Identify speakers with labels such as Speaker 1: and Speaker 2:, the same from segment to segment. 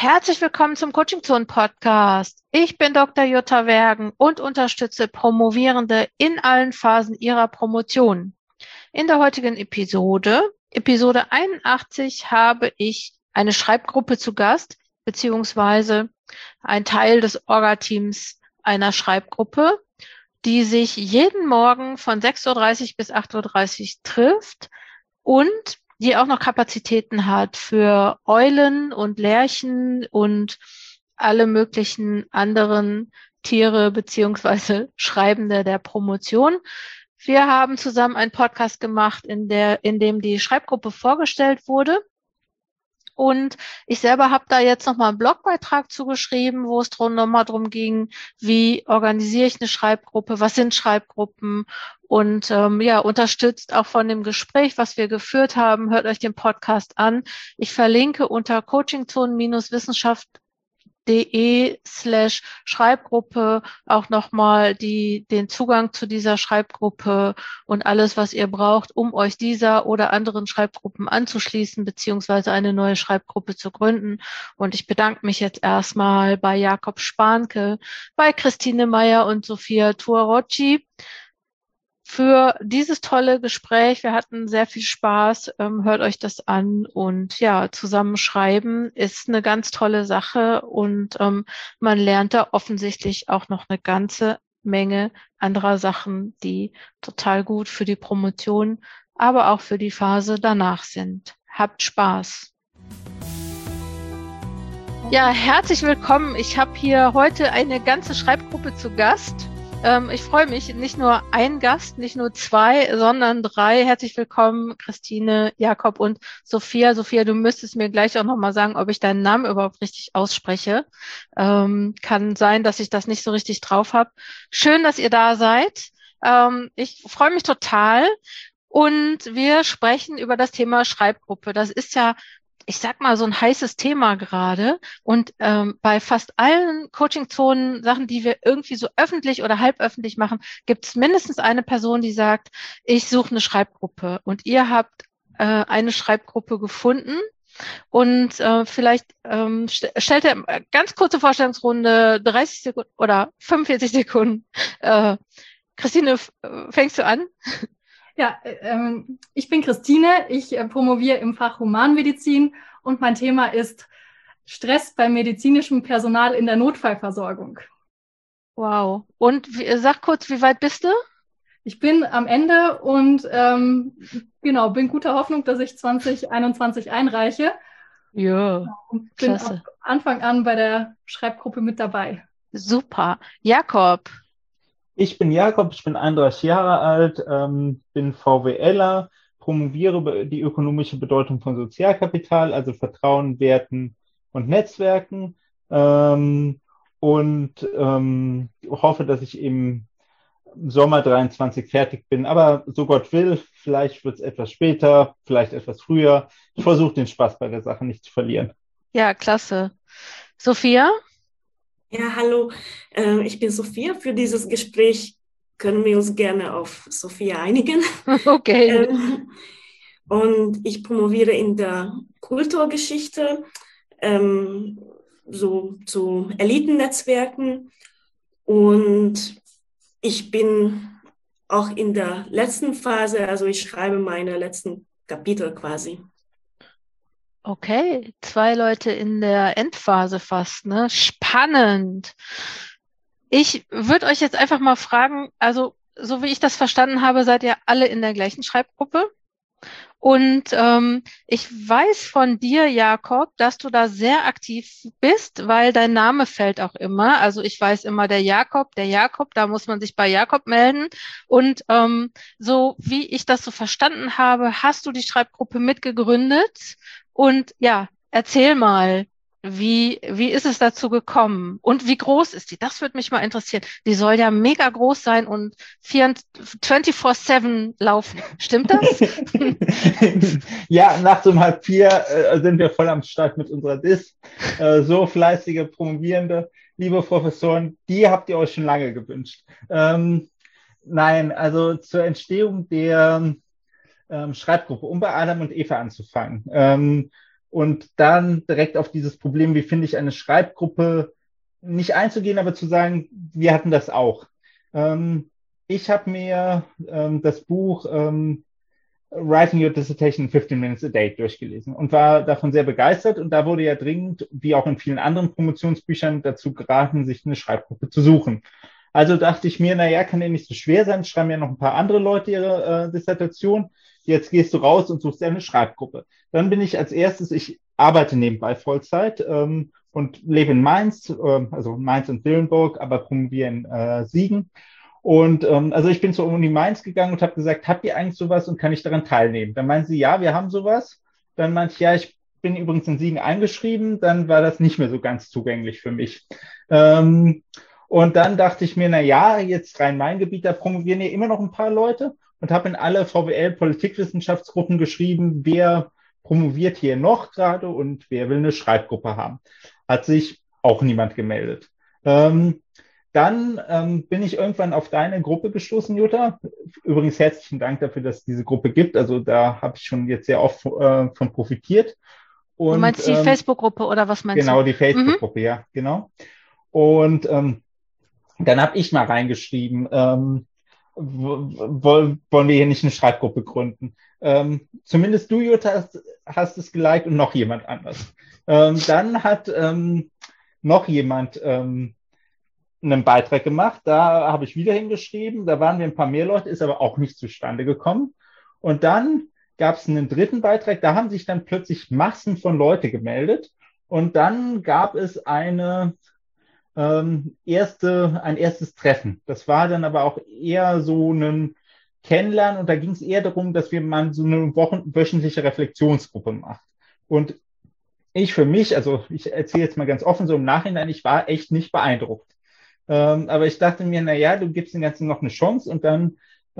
Speaker 1: Herzlich willkommen zum Coaching Zone Podcast. Ich bin Dr. Jutta Wergen und unterstütze Promovierende in allen Phasen ihrer Promotion. In der heutigen Episode 81, habe ich eine Schreibgruppe zu Gast, beziehungsweise ein Teil des Orga-Teams einer Schreibgruppe, die sich jeden Morgen von 6:30 Uhr bis 8:30 Uhr trifft und die auch noch Kapazitäten hat für Eulen und Lerchen und alle möglichen anderen Tiere beziehungsweise Schreibende der Promotion. Wir haben zusammen einen Podcast gemacht, in dem die Schreibgruppe vorgestellt wurde. Und ich selber habe da jetzt nochmal einen Blogbeitrag zugeschrieben, wo es nochmal drum ging, wie organisiere ich eine Schreibgruppe, was sind Schreibgruppen und unterstützt auch von dem Gespräch, was wir geführt haben. Hört euch den Podcast an. Ich verlinke unter coachingzone-wissenschaft.de/Schreibgruppe auch nochmal den Zugang zu dieser Schreibgruppe und alles, was ihr braucht, um euch dieser oder anderen Schreibgruppen anzuschließen, beziehungsweise eine neue Schreibgruppe zu gründen. Und ich bedanke mich jetzt erstmal bei Jakob Spanke, bei Christine Meyer und Sophia Tuarocci für dieses tolle Gespräch. Wir hatten sehr viel Spaß. Hört euch das an. Und ja, zusammen schreiben ist eine ganz tolle Sache. Und man lernt da offensichtlich auch noch eine ganze Menge anderer Sachen, die total gut für die Promotion, aber auch für die Phase danach sind. Habt Spaß. Ja, herzlich willkommen. Ich habe hier heute eine ganze Schreibgruppe zu Gast. Ich freue mich, nicht nur ein Gast, nicht nur zwei, sondern drei. Herzlich willkommen, Christine, Jakob und Sophia. Sophia, du müsstest mir gleich auch nochmal sagen, ob ich deinen Namen überhaupt richtig ausspreche. Kann sein, dass ich das nicht so richtig drauf habe. Schön, dass ihr da seid. Ich freue mich total. Und wir sprechen über das Thema Schreibgruppe. Das ist ja, ich sag mal, so ein heißes Thema gerade. Und bei fast allen Coaching-Zonen, Sachen, die wir irgendwie so öffentlich oder halböffentlich machen, gibt es mindestens eine Person, die sagt, ich suche eine Schreibgruppe. Und ihr habt eine Schreibgruppe gefunden. Und vielleicht stellt ihr ganz kurze Vorstellungsrunde, 30 Sekunden oder 45 Sekunden. Christine, fängst du an?
Speaker 2: Ja, ich bin Christine, ich promoviere im Fach Humanmedizin und mein Thema ist Stress beim medizinischen Personal in der Notfallversorgung.
Speaker 1: Wow. Und sag kurz, wie weit bist du?
Speaker 2: Ich bin am Ende und bin guter Hoffnung, dass ich 2021 einreiche.
Speaker 1: Ja,
Speaker 2: und bin
Speaker 1: klasse.
Speaker 2: ab Anfang an bei der Schreibgruppe mit dabei.
Speaker 1: Super. Jakob.
Speaker 3: Ich bin Jakob, ich bin 31 Jahre alt, bin VWLer, promoviere über die ökonomische Bedeutung von Sozialkapital, also Vertrauen, Werten und Netzwerken, und hoffe, dass ich im Sommer 23 fertig bin. Aber so Gott will, vielleicht wird es etwas später, vielleicht etwas früher. Ich versuche den Spaß bei der Sache nicht zu verlieren.
Speaker 1: Ja, klasse. Sophia?
Speaker 4: Ja, hallo, ich bin Sophia. Für dieses Gespräch können wir uns gerne auf Sophia einigen.
Speaker 1: Okay.
Speaker 4: Und ich promoviere in der Kulturgeschichte, so zu Elitennetzwerken. Und ich bin auch in der letzten Phase, also ich schreibe meine letzten Kapitel quasi.
Speaker 1: Okay, 2 Leute in der Endphase fast, ne? Spannend. Ich würde euch jetzt einfach mal fragen, also so wie ich das verstanden habe, seid ihr alle in der gleichen Schreibgruppe. Und ich weiß von dir, Jakob, dass du da sehr aktiv bist, weil dein Name fällt auch immer. Also ich weiß immer der Jakob, da muss man sich bei Jakob melden. Und so wie ich das so verstanden habe, hast du die Schreibgruppe mitgegründet. Und ja, erzähl mal, wie ist es dazu gekommen? Und wie groß ist die? Das würde mich mal interessieren. Die soll ja mega groß sein und 24/7 laufen. Stimmt das?
Speaker 3: Ja, nachts um 3:30 sind wir voll am Start mit unserer DIS. So fleißige Promovierende, liebe Professoren, die habt ihr euch schon lange gewünscht. Nein, also zur Entstehung der Schreibgruppe, um bei Adam und Eva anzufangen. und dann direkt auf dieses Problem, wie finde ich eine Schreibgruppe, nicht einzugehen, aber zu sagen, wir hatten das auch. Ich habe mir das Buch Writing Your Dissertation in 15 Minutes a Day durchgelesen und war davon sehr begeistert. Und da wurde ja dringend, wie auch in vielen anderen Promotionsbüchern, dazu geraten, sich eine Schreibgruppe zu suchen. Also dachte ich mir, naja, kann ja nicht so schwer sein, schreiben ja noch ein paar andere Leute ihre Dissertation. Jetzt gehst du raus und suchst dir eine Schreibgruppe. Dann bin ich als erstes, ich arbeite nebenbei Vollzeit und lebe in Mainz, also Mainz und Dillenburg, aber promoviere in Siegen. Und also ich bin zur Uni Mainz gegangen und habe gesagt, habt ihr eigentlich sowas und kann ich daran teilnehmen? Dann meinen sie, ja, wir haben sowas. Dann meinte ich, ja, ich bin übrigens in Siegen eingeschrieben. Dann war das nicht mehr so ganz zugänglich für mich. Und dann dachte ich mir, na ja, jetzt Rhein-Main-Gebiet, da promovieren ja immer noch ein paar Leute und habe in alle VWL-Politikwissenschaftsgruppen geschrieben, wer promoviert hier noch gerade und wer will eine Schreibgruppe haben. Hat sich auch niemand gemeldet. Dann bin ich irgendwann auf deine Gruppe gestoßen, Jutta. Übrigens herzlichen Dank dafür, dass es diese Gruppe gibt. Also da habe ich schon jetzt sehr oft von profitiert.
Speaker 1: Und, du meinst die Facebook-Gruppe oder was meinst du?
Speaker 3: Genau, die Facebook-Gruppe, ja, genau. Und dann habe ich mal reingeschrieben, wollen wir hier nicht eine Schreibgruppe gründen. Zumindest du, Jutta, hast es geliked und noch jemand anders. Dann hat noch jemand einen Beitrag gemacht, da habe ich wieder hingeschrieben, da waren wir ein paar mehr Leute, ist aber auch nicht zustande gekommen. Und dann gab es einen dritten Beitrag, da haben sich dann plötzlich Massen von Leuten gemeldet und dann gab es ein erstes Treffen. Das war dann aber auch eher so ein Kennenlernen und da ging es eher darum, dass wir mal so eine wöchentliche Reflexionsgruppe machen. Und ich für mich, also ich erzähle jetzt mal ganz offen so im Nachhinein, ich war echt nicht beeindruckt. Aber ich dachte mir, naja, du gibst dem Ganzen noch eine Chance und dann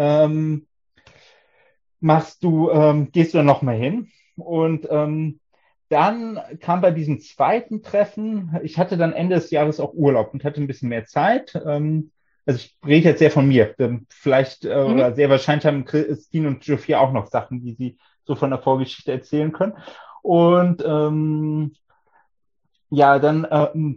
Speaker 3: gehst du noch mal hin. Und dann kam bei diesem zweiten Treffen, ich hatte dann Ende des Jahres auch Urlaub und hatte ein bisschen mehr Zeit. Also ich rede jetzt sehr von mir. Vielleicht oder sehr wahrscheinlich haben Christine und Sophia auch noch Sachen, die sie so von der Vorgeschichte erzählen können. Und ja, dann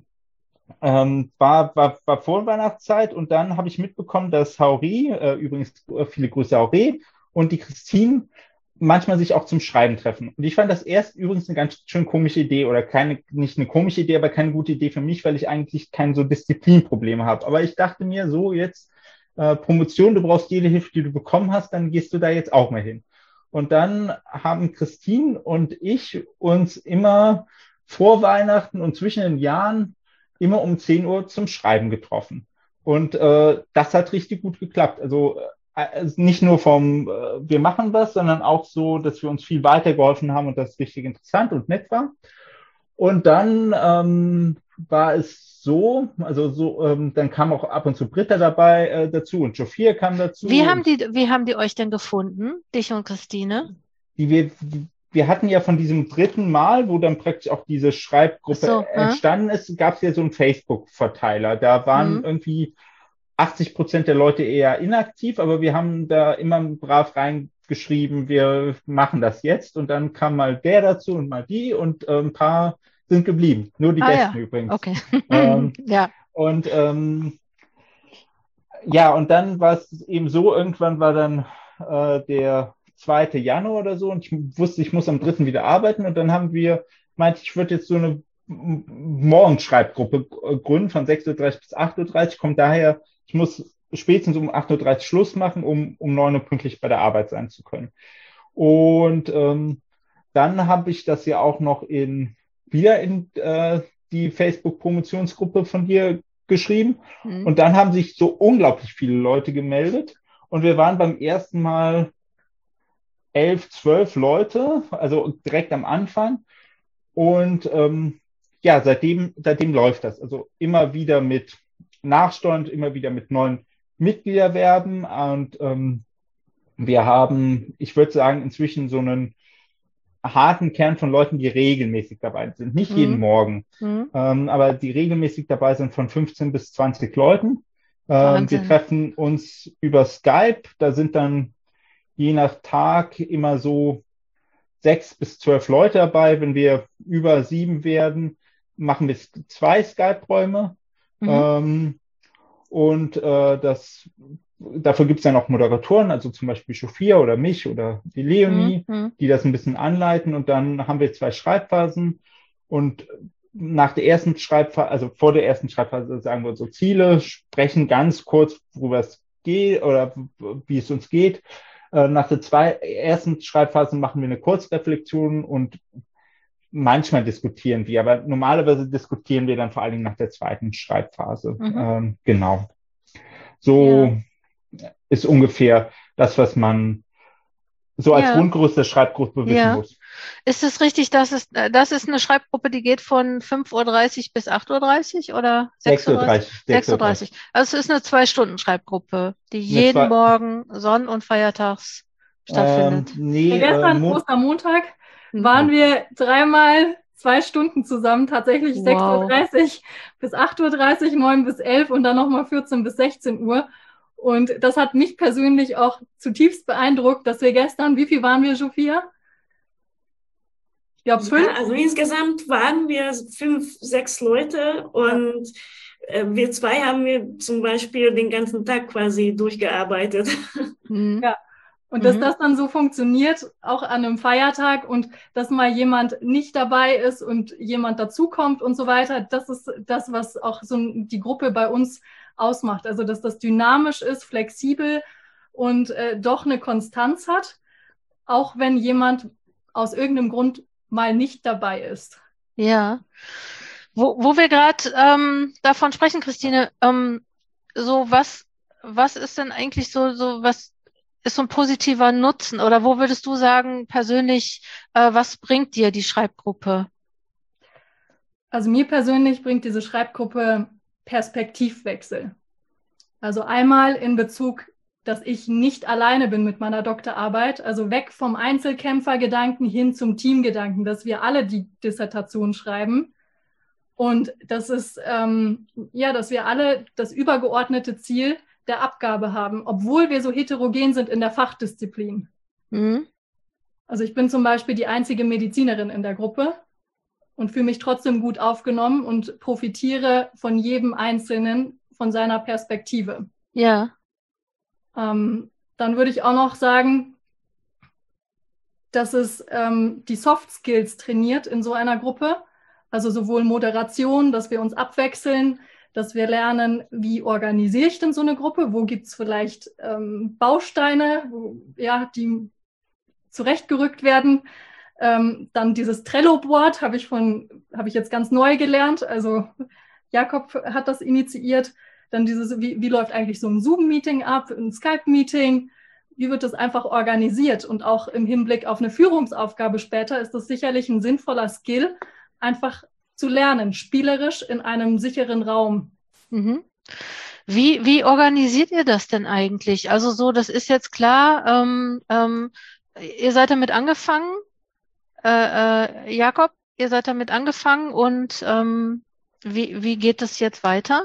Speaker 3: war Vorweihnachtszeit und dann habe ich mitbekommen, dass Hauri, übrigens viele Grüße Hauri, und die Christine manchmal sich auch zum Schreiben treffen. Und ich fand das erst übrigens eine ganz schön komische Idee oder nicht eine komische Idee, aber keine gute Idee für mich, weil ich eigentlich kein so Disziplinproblem habe. Aber ich dachte mir so jetzt, Promotion, du brauchst jede Hilfe, die du bekommen hast, dann gehst du da jetzt auch mal hin. Und dann haben Christine und ich uns immer vor Weihnachten und zwischen den Jahren immer um 10 Uhr zum Schreiben getroffen. Und das hat richtig gut geklappt. Also nicht nur wir machen was, sondern auch so, dass wir uns viel weitergeholfen haben und das richtig interessant und nett war. Und dann war es so, dann kam auch ab und zu Britta dabei dazu und Sophia kam dazu.
Speaker 1: Wie haben die euch denn gefunden, dich und Christine?
Speaker 3: Wir hatten ja von diesem dritten Mal, wo dann praktisch auch diese Schreibgruppe entstanden ist, gab es ja so einen Facebook-Verteiler. Da waren irgendwie 80% der Leute eher inaktiv, aber wir haben da immer brav reingeschrieben, wir machen das jetzt. Und dann kam mal der dazu und mal die und ein paar sind geblieben. Nur die Besten übrigens.
Speaker 1: Okay.
Speaker 3: Ja. Und und dann war es eben so, irgendwann war dann der 2. Januar oder so und ich wusste, ich muss am 3. wieder arbeiten und dann meinte ich würde jetzt so eine Morgenschreibgruppe gründen von 6:30 bis 8:30 Uhr, kommt daher, ich muss spätestens um 8:30 Uhr Schluss machen, um 9 Uhr pünktlich bei der Arbeit sein zu können. Und dann habe ich das ja auch noch wieder in die Facebook-Promotionsgruppe von dir geschrieben und dann haben sich so unglaublich viele Leute gemeldet und wir waren beim ersten Mal 11, 12 Leute, also direkt am Anfang. Und seitdem läuft das. Also immer wieder mit Nachsteuern, immer wieder mit neuen Mitgliederwerben. Und wir haben, ich würde sagen, inzwischen so einen harten Kern von Leuten, die regelmäßig dabei sind. Nicht jeden Morgen, aber die regelmäßig dabei sind von 15 bis 20 Leuten. Wir treffen uns über Skype. Da sind dann je nach Tag immer so 6 bis 12 Leute dabei. Wenn wir über 7 werden, machen wir 2 Skype-Räume. Und dafür gibt es dann auch Moderatoren, also zum Beispiel Sophia oder mich oder die Leonie, die das ein bisschen anleiten. Und dann haben wir 2 Schreibphasen. Und nach der ersten Schreibphase, also vor der ersten Schreibphase sagen wir so Ziele, sprechen ganz kurz, worüber es geht oder wie es uns geht. Nach der ersten Schreibphase machen wir eine Kurzreflexion und manchmal diskutieren wir, aber normalerweise diskutieren wir dann vor allen Dingen nach der zweiten Schreibphase. Genau. So ist ungefähr das, was man so als Grundgerüst der Schreibgruppe wissen muss.
Speaker 1: Ist es richtig, dass es eine Schreibgruppe, die geht von 5:30 Uhr bis 8:30 Uhr oder 6:30 Uhr? Also es ist eine 2-Stunden-Schreibgruppe, die jeden Morgen Sonn- und Feiertags stattfindet.
Speaker 2: Gestern, Ostermontag, waren wir 3-mal 2 Stunden zusammen, tatsächlich 6:30 Uhr bis 8:30 Uhr, 9 bis 11 und dann nochmal 14 bis 16 Uhr. Und das hat mich persönlich auch zutiefst beeindruckt, dass wir gestern, wie viel waren wir, Sophia? Ich glaube 5.
Speaker 4: Ja, also insgesamt waren wir 5, 6 Leute und wir 2 haben wir zum Beispiel den ganzen Tag quasi durchgearbeitet.
Speaker 2: Ja. Und dass das dann so funktioniert, auch an einem Feiertag und dass mal jemand nicht dabei ist und jemand dazukommt und so weiter, das ist das, was auch so die Gruppe bei uns ausmacht. Also, dass das dynamisch ist, flexibel und doch eine Konstanz hat, auch wenn jemand aus irgendeinem Grund mal nicht dabei ist.
Speaker 1: Ja. Wo wir gerade davon sprechen, Christine, so was ist denn eigentlich so was ist so ein positiver Nutzen? Oder wo würdest du sagen, persönlich, was bringt dir die Schreibgruppe?
Speaker 2: Also mir persönlich bringt diese Schreibgruppe Perspektivwechsel. Also einmal in Bezug, dass ich nicht alleine bin mit meiner Doktorarbeit, also weg vom Einzelkämpfergedanken hin zum Teamgedanken, dass wir alle die Dissertation schreiben. Und das ist, dass wir alle das übergeordnete Ziel der Abgabe haben, obwohl wir so heterogen sind in der Fachdisziplin. Also ich bin zum Beispiel die einzige Medizinerin in der Gruppe und fühle mich trotzdem gut aufgenommen und profitiere von jedem Einzelnen, von seiner Perspektive.
Speaker 1: Ja.
Speaker 2: Dann würde ich auch noch sagen, dass es die Soft Skills trainiert in so einer Gruppe. Also sowohl Moderation, dass wir uns abwechseln, dass wir lernen, wie organisiere ich denn so eine Gruppe? Wo gibt es vielleicht Bausteine, die zurechtgerückt werden? Dann dieses Trello-Board habe ich jetzt ganz neu gelernt. Also Jakob hat das initiiert. Dann dieses, wie läuft eigentlich so ein Zoom-Meeting ab, ein Skype-Meeting? Wie wird das einfach organisiert? Und auch im Hinblick auf eine Führungsaufgabe später ist das sicherlich ein sinnvoller Skill, einfach zu lernen, spielerisch in einem sicheren Raum.
Speaker 1: Wie organisiert ihr das denn eigentlich? Also so, das ist jetzt klar, ihr seid damit angefangen, Jakob, ihr seid damit angefangen und wie geht das jetzt weiter?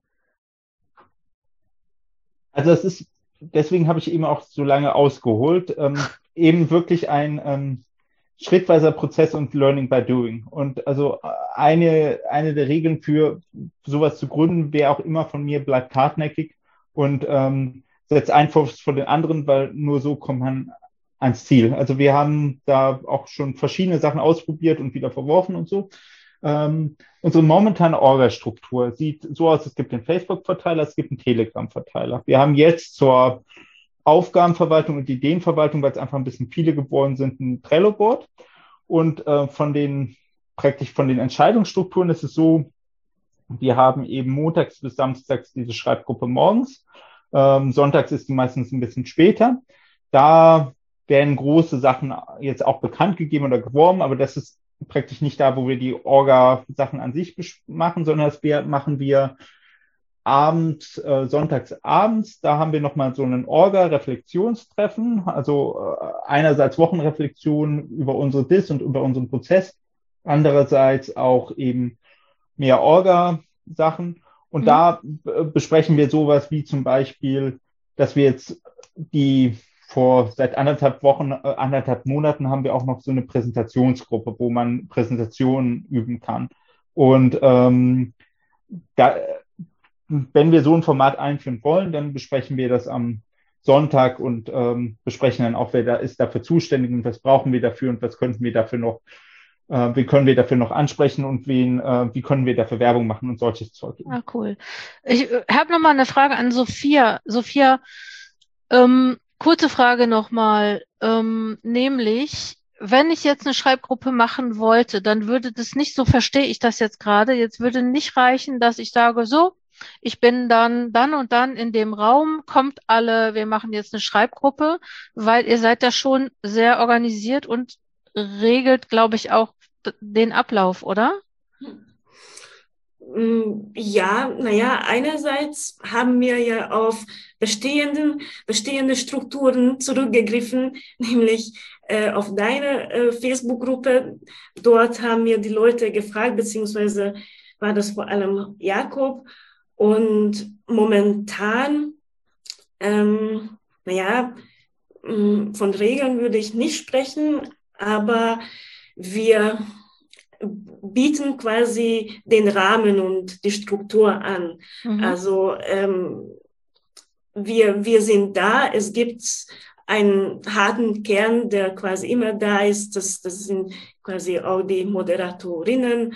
Speaker 3: Also deswegen habe ich eben auch so lange ausgeholt, eben wirklich ein schrittweiser Prozess und Learning by Doing. Und also eine der Regeln für sowas zu gründen, wer auch immer von mir, bleibt hartnäckig und setzt einen vor den anderen, weil nur so kommt man ans Ziel. Also wir haben da auch schon verschiedene Sachen ausprobiert und wieder verworfen und so. Unsere momentane Orga-Struktur sieht so aus, es gibt den Facebook-Verteiler, es gibt einen Telegram-Verteiler. Wir haben jetzt zur Aufgabenverwaltung und Ideenverwaltung, weil es einfach ein bisschen viele geworden sind, ein Trello-Board. Und von den Entscheidungsstrukturen ist es so, wir haben eben montags bis samstags diese Schreibgruppe morgens. Sonntags ist die meistens ein bisschen später. Da werden große Sachen jetzt auch bekannt gegeben oder geworben, aber das ist praktisch nicht da, wo wir die Orga-Sachen an sich machen, sondern das machen wir sonntags abends, da haben wir nochmal so einen Orga-Reflexionstreffen, also einerseits Wochenreflexion über unsere Dis und über unseren Prozess, andererseits auch eben mehr Orga-Sachen und da besprechen wir sowas wie zum Beispiel, dass wir jetzt die seit anderthalb Wochen, 1,5 Monaten haben wir auch noch so eine Präsentationsgruppe, wo man Präsentationen üben kann. Und wenn wir so ein Format einführen wollen, dann besprechen wir das am Sonntag und besprechen dann auch, wer da ist dafür zuständig und was brauchen wir dafür und was könnten wir dafür noch, wie können wir dafür noch ansprechen und wie können wir dafür Werbung machen und solches Zeug.
Speaker 1: Ah, cool. Ich habe nochmal eine Frage an Sophia. Sophia, kurze Frage nochmal, nämlich, wenn ich jetzt eine Schreibgruppe machen wollte, dann würde das nicht, so verstehe ich das jetzt gerade, jetzt würde nicht reichen, dass ich sage, so, ich bin dann und dann in dem Raum, kommt alle, wir machen jetzt eine Schreibgruppe, weil ihr seid da schon sehr organisiert und regelt, glaube ich, auch den Ablauf, oder?
Speaker 4: Ja, naja, einerseits haben wir ja auf bestehende Strukturen zurückgegriffen, nämlich auf deine Facebook-Gruppe. Dort haben wir die Leute gefragt, beziehungsweise war das vor allem Jakob. Und momentan, naja, von Regeln würde ich nicht sprechen, aber wir bieten quasi den Rahmen und die Struktur an.
Speaker 1: Mhm.
Speaker 4: Also wir sind da, es gibt einen harten Kern, der quasi immer da ist, das sind quasi auch die Moderatorinnen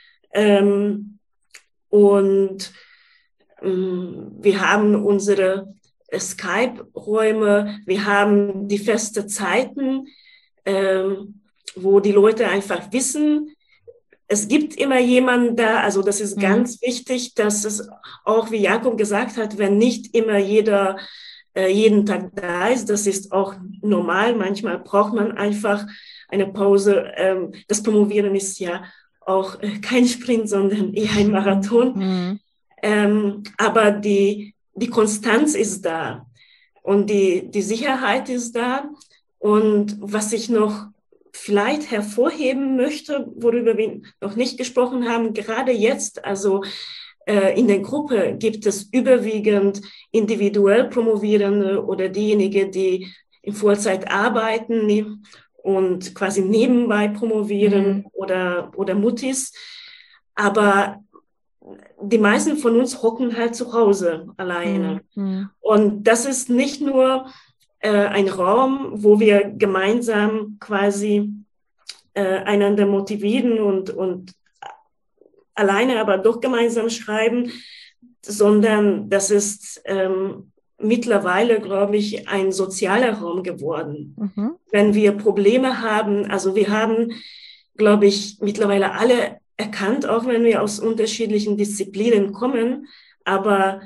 Speaker 4: und wir haben unsere Skype-Räume, wir haben die festen Zeiten, wo die Leute einfach wissen, es gibt immer jemanden da, also das ist ganz wichtig, dass es auch, wie Jakob gesagt hat, wenn nicht immer jeder jeden Tag da ist, das ist auch normal, manchmal braucht man einfach eine Pause. Das Promovieren ist ja auch kein Sprint, sondern eher ein Marathon. Aber die Konstanz ist da und die Sicherheit ist da. Und was ich noch vielleicht hervorheben möchte, worüber wir noch nicht gesprochen haben, gerade jetzt, also in der Gruppe gibt es überwiegend individuell Promovierende oder diejenigen, die in Vollzeit arbeiten und quasi nebenbei promovieren oder Muttis. Aber die meisten von uns hocken halt zu Hause alleine. Und das ist nicht nur ein Raum, wo wir gemeinsam quasi einander motivieren und alleine aber doch gemeinsam schreiben, sondern das ist mittlerweile, glaube ich, ein sozialer Raum geworden. Wenn wir Probleme haben, also wir haben, glaube ich, mittlerweile alle erkannt, auch wenn wir aus unterschiedlichen Disziplinen kommen, aber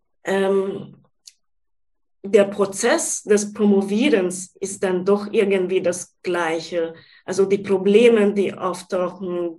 Speaker 4: der Prozess des Promovierens ist dann doch irgendwie das Gleiche. Also die Probleme, die auftauchen,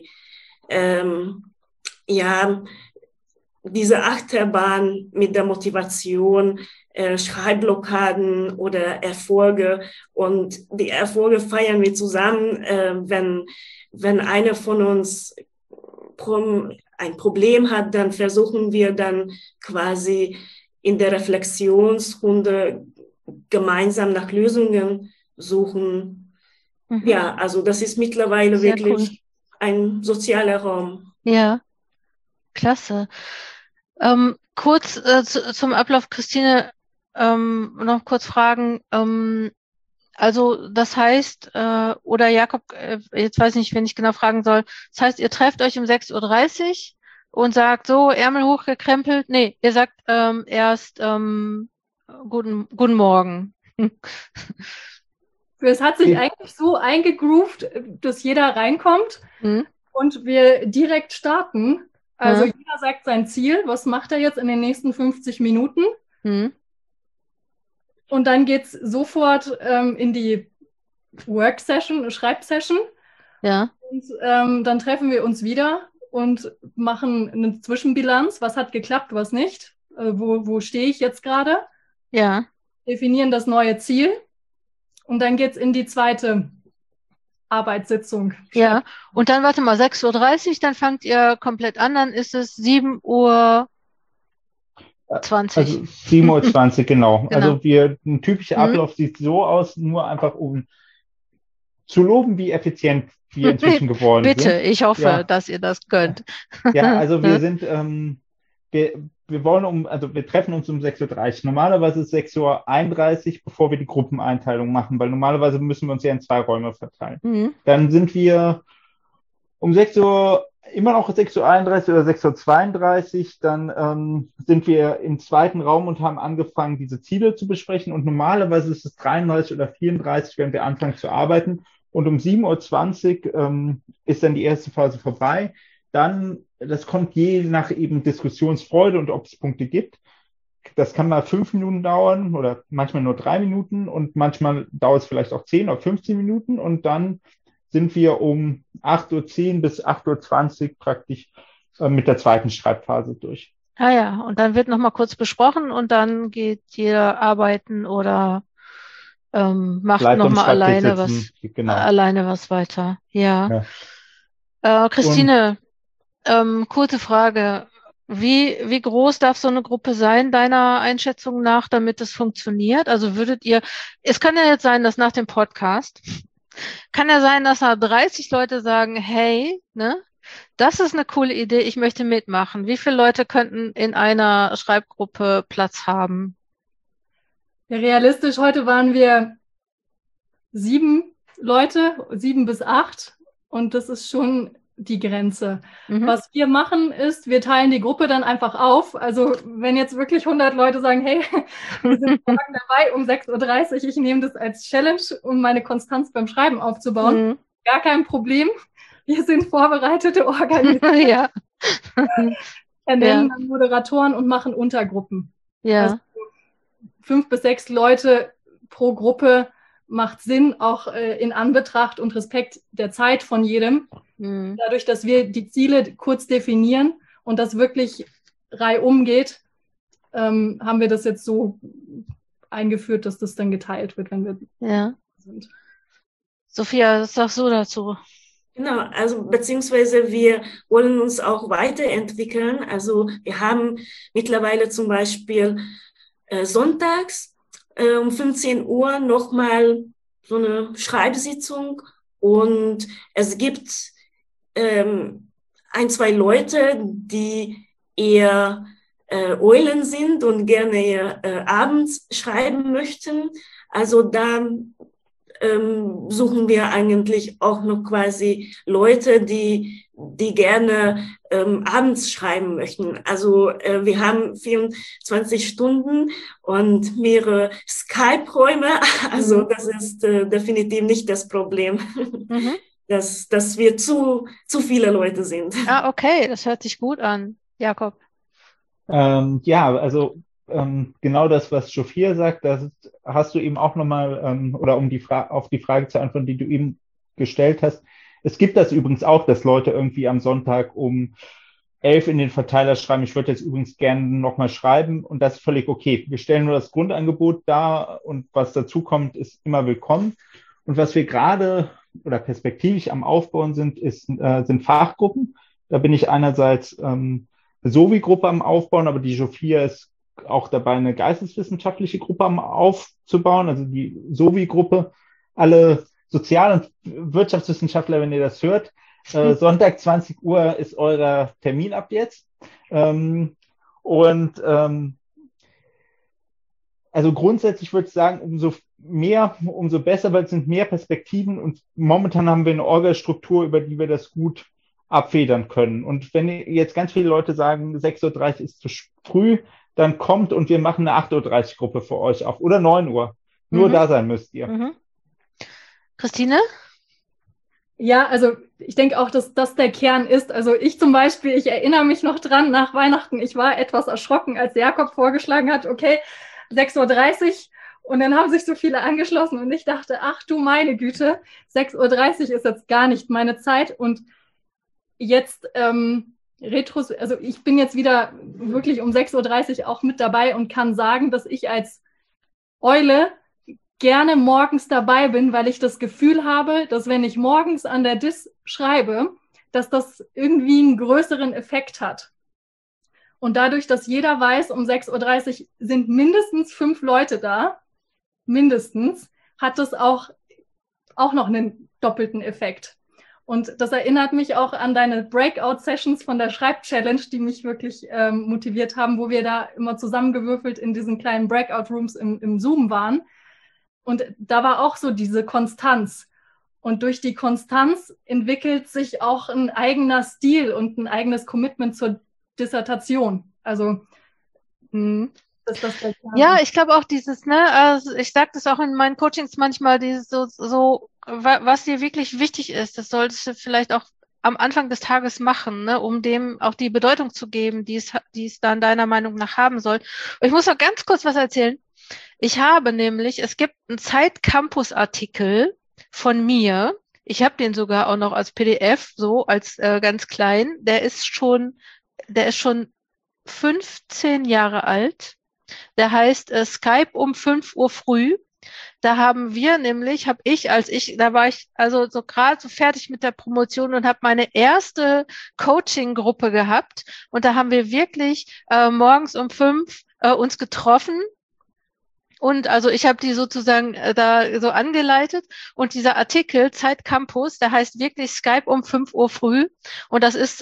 Speaker 4: diese Achterbahn mit der Motivation, Schreibblockaden oder Erfolge. Und die Erfolge feiern wir zusammen, wenn einer von uns ein Problem hat, dann versuchen wir dann quasi in der Reflexionsrunde gemeinsam nach Lösungen suchen. Ja, also das ist mittlerweile
Speaker 1: sehr
Speaker 4: wirklich
Speaker 1: cool.
Speaker 4: Ein sozialer Raum.
Speaker 1: Ja, klasse. Kurz zum Ablauf, Christine, noch kurz fragen. Also das heißt, oder Jakob, jetzt weiß ich nicht, wen ich genau fragen soll. Das heißt, ihr trefft euch um 6:30 Uhr und sagt so, Ärmel hochgekrempelt. Nee, ihr sagt erst guten Morgen.
Speaker 2: Es hat sich eigentlich so eingegroovt, dass jeder reinkommt und wir direkt starten. Also jeder sagt sein Ziel, was macht er jetzt in den nächsten 50 Minuten? Und dann geht es sofort in die Work-Session, Schreibsession.
Speaker 1: Ja.
Speaker 2: Und dann treffen wir uns wieder und machen eine Zwischenbilanz. Was hat geklappt, was nicht? Wo stehe ich jetzt gerade?
Speaker 1: Ja.
Speaker 2: Definieren das neue Ziel. Und dann geht es in die zweite Arbeitssitzung.
Speaker 1: Ja, und dann, warte mal, 6:30 Uhr, dann fangt ihr komplett an, dann ist es 7:30 Uhr. 20.
Speaker 3: Also 7:20 Uhr, genau.
Speaker 1: Genau.
Speaker 3: Also ein typischer Ablauf sieht so aus, nur einfach um zu loben, wie effizient wir inzwischen geworden
Speaker 1: Bitte,
Speaker 3: sind.
Speaker 1: ich hoffe, dass ihr das könnt.
Speaker 3: Ja, also wir sind, wir wollen also wir treffen uns um 6:30 Uhr. Normalerweise ist 6:31 Uhr, bevor wir die Gruppeneinteilung machen, weil normalerweise müssen wir uns ja in 2 Räume verteilen. Dann sind wir um 6 Uhr, immer noch 6:31 Uhr oder 6:32 Uhr, dann sind wir im zweiten Raum und haben angefangen, diese Ziele zu besprechen. Und normalerweise ist es 33 oder 34, wenn wir anfangen zu arbeiten. Und um 7:20 Uhr ist dann die erste Phase vorbei. Dann, das kommt je nach eben Diskussionsfreude und ob es Punkte gibt. Das kann mal 5 Minuten dauern oder manchmal nur 3 Minuten und manchmal dauert es vielleicht auch 10 oder 15 Minuten. Und dann sind wir um 8:10 Uhr bis 8:20 Uhr praktisch mit der zweiten Schreibphase durch.
Speaker 1: Ah ja, und dann wird nochmal kurz besprochen und dann geht jeder arbeiten oder macht nochmal alleine was weiter. Ja. Christine, kurze Frage. Wie groß darf so eine Gruppe sein, deiner Einschätzung nach, damit es funktioniert? Also es kann ja jetzt sein, dass nach dem Podcast, kann ja sein, dass da 30 Leute sagen, hey, ne, das ist eine coole Idee, ich möchte mitmachen. Wie viele Leute könnten in einer Schreibgruppe Platz haben?
Speaker 2: Ja, realistisch, heute waren wir 7 Leute, 7 bis 8 und das ist schon die Grenze. Was wir machen ist, wir teilen die Gruppe dann einfach auf. Also wenn jetzt wirklich 100 Leute sagen, hey, wir sind morgen dabei um 6:30 Uhr, ich nehme das als Challenge, um meine Konstanz beim Schreiben aufzubauen. Gar kein Problem. Wir sind vorbereitete Organisationen.
Speaker 1: Ja.
Speaker 2: Ernennen dann Moderatoren und machen Untergruppen.
Speaker 1: Ja.
Speaker 2: Also 5 bis 6 Leute pro Gruppe macht Sinn, auch in Anbetracht und Respekt der Zeit von jedem. Dadurch, dass wir die Ziele kurz definieren und das wirklich reihum geht, haben wir das jetzt so eingeführt, dass das dann geteilt wird, wenn wir sind.
Speaker 1: Sophia, was sagst du dazu?
Speaker 4: Genau, also beziehungsweise wir wollen uns auch weiterentwickeln. Also wir haben mittlerweile zum Beispiel sonntags um 15 Uhr nochmal so eine Schreibsitzung und es gibt 1, 2 Leute, die eher Eulen sind und gerne abends schreiben möchten. Also da suchen wir eigentlich auch noch quasi Leute, die gerne abends schreiben möchten. Also wir haben 24 Stunden und mehrere Skype-Räume. Also das ist definitiv nicht das Problem, dass wir zu viele Leute sind.
Speaker 1: Ah, okay, das hört sich gut an. Jakob.
Speaker 3: Also genau das, was Sophia sagt, das hast du eben auch nochmal, oder auf die Frage zu antworten, die du eben gestellt hast. Es gibt das übrigens auch, dass Leute irgendwie am Sonntag um 11 in den Verteiler schreiben, ich würde jetzt übrigens gerne nochmal schreiben und das ist völlig okay. Wir stellen nur das Grundangebot dar und was dazu kommt, ist immer willkommen. Und was wir gerade oder perspektivisch am Aufbauen sind Fachgruppen. Da bin ich einerseits Sovi-Gruppe am Aufbauen, aber die Sophia ist auch dabei, eine geisteswissenschaftliche Gruppe aufzubauen, also die Sovi-Gruppe. Alle Sozial- und Wirtschaftswissenschaftler, wenn ihr das hört, Sonntag 20 Uhr ist euer Termin ab jetzt. Also grundsätzlich würde ich sagen, umso mehr, umso besser, weil es sind mehr Perspektiven und momentan haben wir eine Orga-Struktur, über die wir das gut abfedern können. Und wenn jetzt ganz viele Leute sagen, 6:30 Uhr ist zu früh, dann kommt und wir machen eine 8:30 Uhr Gruppe für euch auf oder 9 Uhr. Nur da sein müsst ihr.
Speaker 1: Christine?
Speaker 2: Ja, also ich denke auch, dass das der Kern ist. Also ich zum Beispiel, ich erinnere mich noch dran, nach Weihnachten, ich war etwas erschrocken, als Jakob vorgeschlagen hat, okay, 6:30 Uhr und dann haben sich so viele angeschlossen und ich dachte, ach du meine Güte, 6:30 Uhr ist jetzt gar nicht meine Zeit und jetzt also ich bin jetzt wieder wirklich um 6:30 Uhr auch mit dabei und kann sagen, dass ich als Eule gerne morgens dabei bin, weil ich das Gefühl habe, dass wenn ich morgens an der DIS schreibe, dass das irgendwie einen größeren Effekt hat. Und dadurch, dass jeder weiß, um 6:30 Uhr sind mindestens 5 Leute da, mindestens, hat es auch noch einen doppelten Effekt. Und das erinnert mich auch an deine Breakout-Sessions von der Schreib-Challenge, die mich wirklich motiviert haben, wo wir da immer zusammengewürfelt in diesen kleinen Breakout-Rooms im Zoom waren. Und da war auch so diese Konstanz. Und durch die Konstanz entwickelt sich auch ein eigener Stil und ein eigenes Commitment zur Dissertation. Also, das
Speaker 1: ja, ich glaube auch dieses, ne, also ich sage das auch in meinen Coachings manchmal, dieses was dir wirklich wichtig ist, das solltest du vielleicht auch am Anfang des Tages machen, ne, um dem auch die Bedeutung zu geben, die es dann deiner Meinung nach haben soll. Und ich muss noch ganz kurz was erzählen. Ich habe nämlich, es gibt einen Zeit-Campus-Artikel von mir. Ich habe den sogar auch noch als PDF, so als ganz klein. Der ist schon 15 Jahre alt. Der heißt Skype um 5 Uhr früh. Da haben wir nämlich, da war ich also so gerade so fertig mit der Promotion und habe meine erste Coaching-Gruppe gehabt. Und da haben wir wirklich morgens um 5 uns getroffen. Und also ich habe die sozusagen da so angeleitet und dieser Artikel Zeit Campus, der heißt wirklich Skype um 5 Uhr früh und das ist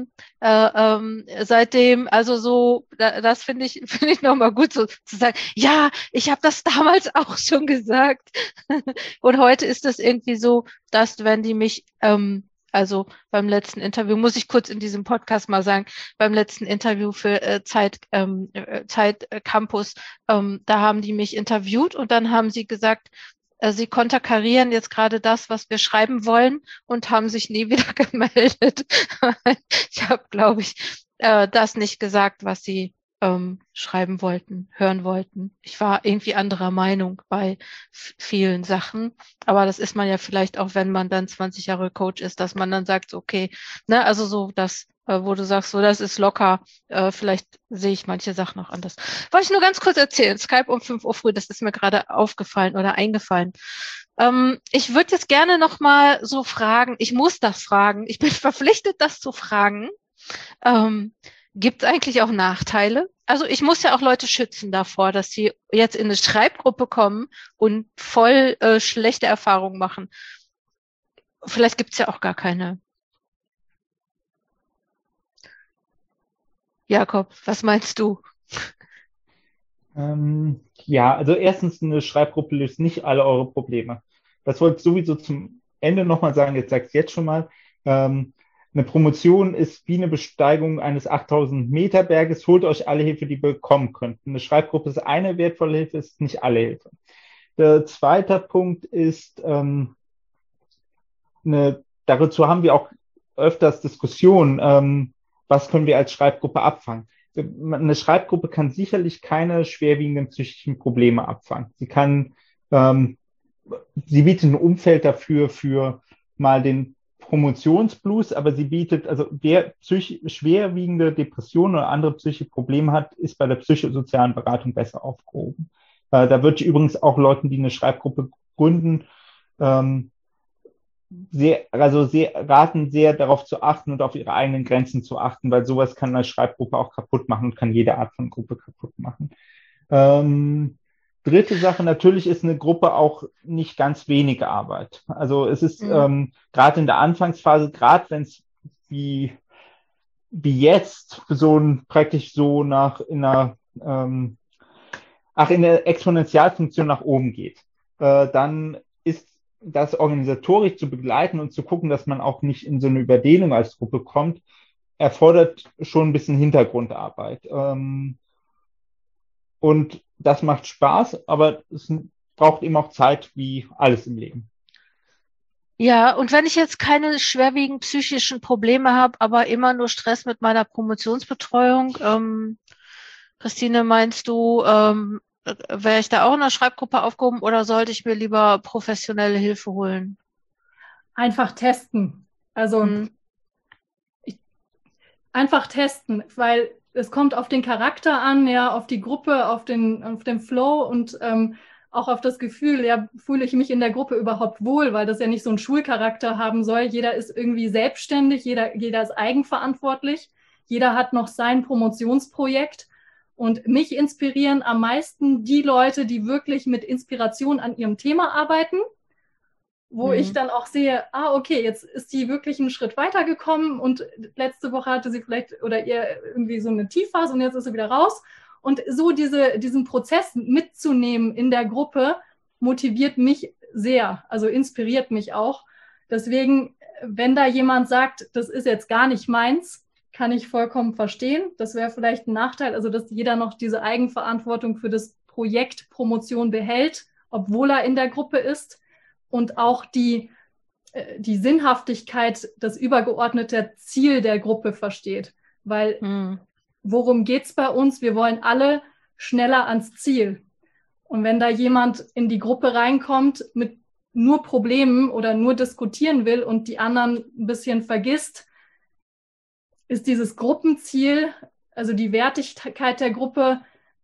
Speaker 1: seitdem, also so, das finde ich nochmal gut so zu sagen, ja, ich habe das damals auch schon gesagt und heute ist das irgendwie so, dass wenn die mich also beim letzten Interview, muss ich kurz in diesem Podcast mal sagen, beim letzten Interview für Zeit Campus, da haben die mich interviewt und dann haben sie gesagt, sie konterkarieren jetzt gerade das, was wir schreiben wollen und haben sich nie wieder gemeldet. Ich habe, glaube ich, das nicht gesagt, was sie schreiben wollten, hören wollten. Ich war irgendwie anderer Meinung bei vielen Sachen, aber das ist man ja vielleicht auch, wenn man dann 20 Jahre Coach ist, dass man dann sagt, okay, ne, also so das, wo du sagst, so das ist locker, vielleicht sehe ich manche Sachen auch anders. Wollte ich nur ganz kurz erzählen, Skype um 5 Uhr früh, das ist mir gerade aufgefallen oder eingefallen. Ich würde jetzt gerne nochmal so fragen, ich muss das fragen, ich bin verpflichtet, das zu fragen. Gibt es eigentlich auch Nachteile? Also ich muss ja auch Leute schützen davor, dass sie jetzt in eine Schreibgruppe kommen und voll schlechte Erfahrungen machen. Vielleicht gibt es ja auch gar keine. Jakob, was meinst du?
Speaker 3: Ja, also erstens, eine Schreibgruppe löst nicht alle eure Probleme. Das wollte ich sowieso zum Ende nochmal sagen, jetzt sage ich es jetzt schon mal. Eine Promotion ist wie eine Besteigung eines 8000 Meter Berges. Holt euch alle Hilfe, die ihr bekommen könnt. Eine Schreibgruppe ist eine wertvolle Hilfe, ist nicht alle Hilfe. Der zweite Punkt ist, dazu haben wir auch öfters Diskussionen, was können wir als Schreibgruppe abfangen. Eine Schreibgruppe kann sicherlich keine schwerwiegenden psychischen Probleme abfangen. Sie bietet ein Umfeld dafür für mal den Promotionsblues, aber sie bietet, also wer schwerwiegende Depressionen oder andere psychische Probleme hat, ist bei der psychosozialen Beratung besser aufgehoben. Da würde ich übrigens auch Leuten, die eine Schreibgruppe gründen, raten, sehr darauf zu achten und auf ihre eigenen Grenzen zu achten, weil sowas kann eine Schreibgruppe auch kaputt machen und kann jede Art von Gruppe kaputt machen. Dritte Sache, natürlich ist eine Gruppe auch nicht ganz wenig Arbeit. Also es ist gerade in der Anfangsphase, gerade wenn es wie jetzt praktisch so in der Exponentialfunktion nach oben geht, dann ist das organisatorisch zu begleiten und zu gucken, dass man auch nicht in so eine Überdehnung als Gruppe kommt, erfordert schon ein bisschen Hintergrundarbeit. Und das macht Spaß, aber es braucht eben auch Zeit, wie alles im Leben.
Speaker 1: Ja, und wenn ich jetzt keine schwerwiegenden psychischen Probleme habe, aber immer nur Stress mit meiner Promotionsbetreuung, Christine, meinst du, wäre ich da auch in einer Schreibgruppe aufgehoben oder sollte ich mir lieber professionelle Hilfe holen?
Speaker 2: Einfach testen. Also einfach testen, weil es kommt auf den Charakter an, ja, auf die Gruppe, auf den Flow und auch auf das Gefühl, ja, fühle ich mich in der Gruppe überhaupt wohl, weil das ja nicht so einen Schulcharakter haben soll. Jeder ist irgendwie selbstständig, jeder ist eigenverantwortlich. jeder hat noch sein Promotionsprojekt. Und mich inspirieren am meisten die Leute, die wirklich mit Inspiration an ihrem Thema arbeiten, wo ich dann auch sehe, okay, jetzt ist die wirklich einen Schritt weitergekommen und letzte Woche hatte sie vielleicht oder ihr irgendwie so eine Tiefphase und jetzt ist sie wieder raus. Und so diesen Prozess mitzunehmen in der Gruppe motiviert mich sehr, also inspiriert mich auch. Deswegen, wenn da jemand sagt, das ist jetzt gar nicht meins, kann ich vollkommen verstehen. Das wäre vielleicht ein Nachteil, also dass jeder noch diese Eigenverantwortung für das Projekt Promotion behält, obwohl er in der Gruppe ist und auch die Sinnhaftigkeit, das übergeordnete Ziel der Gruppe versteht. Weil worum geht es bei uns? Wir wollen alle schneller ans Ziel. Und wenn da jemand in die Gruppe reinkommt mit nur Problemen oder nur diskutieren will und die anderen ein bisschen vergisst, ist dieses Gruppenziel, also die Wertigkeit der Gruppe,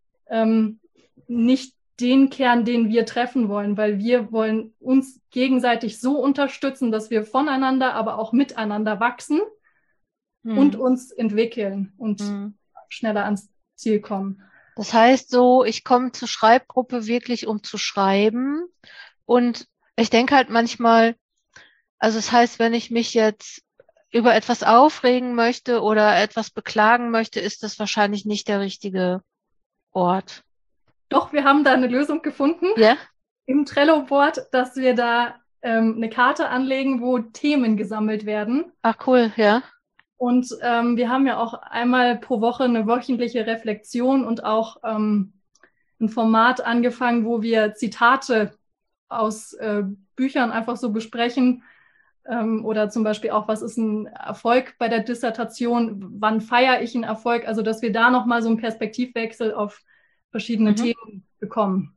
Speaker 2: nicht den Kern, den wir treffen wollen, weil wir wollen uns gegenseitig so unterstützen, dass wir voneinander, aber auch miteinander wachsen und uns entwickeln und schneller ans Ziel kommen.
Speaker 1: Das heißt so, ich komme zur Schreibgruppe wirklich, um zu schreiben. Und ich denke halt manchmal, also das heißt, wenn ich mich jetzt über etwas aufregen möchte oder etwas beklagen möchte, ist das wahrscheinlich nicht der richtige Ort.
Speaker 2: Doch, wir haben da eine Lösung gefunden im Trello-Board, dass wir da eine Karte anlegen, wo Themen gesammelt werden.
Speaker 1: Ach cool, ja.
Speaker 2: Und wir haben ja auch einmal pro Woche eine wöchentliche Reflexion und auch ein Format angefangen, wo wir Zitate aus Büchern einfach so besprechen. Oder zum Beispiel auch, was ist ein Erfolg bei der Dissertation? Wann feiere ich einen Erfolg? Also, dass wir da nochmal so einen Perspektivwechsel auf verschiedene Themen bekommen.